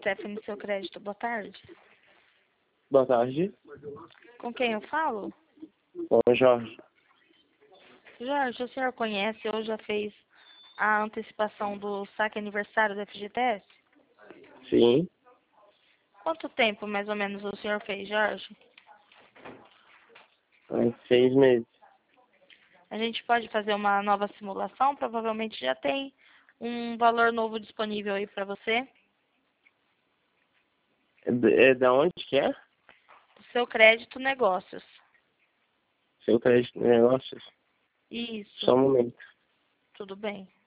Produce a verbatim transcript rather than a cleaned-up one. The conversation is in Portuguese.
Stephanie, seu crédito. Boa tarde. Boa tarde. Com quem eu falo? Com o Jorge. Jorge, o senhor conhece ou já fez a antecipação do saque aniversário do F G T S? Sim. Quanto tempo, mais ou menos, o senhor fez, Jorge? Há seis meses. A gente pode fazer uma nova simulação? Provavelmente já tem um valor novo disponível aí para você. É, d- é da onde que é? Seu crédito negócios. Seu crédito de negócios? Isso, Só um momento. tudo bem.